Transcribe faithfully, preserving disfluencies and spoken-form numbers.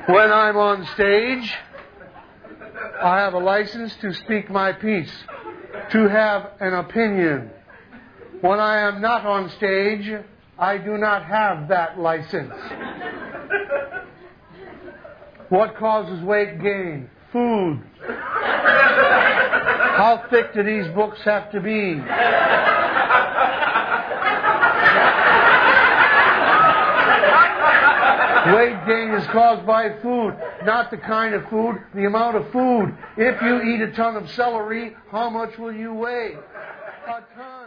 When I'm on stage, I have a license to speak my piece, to have an opinion. When I am not on stage, I do not have that license. What causes weight gain? Food. How thick do these books have to be? Weight gain is caused by food, not the kind of food, the amount of food. If you eat a ton of celery, how much will you weigh? A ton.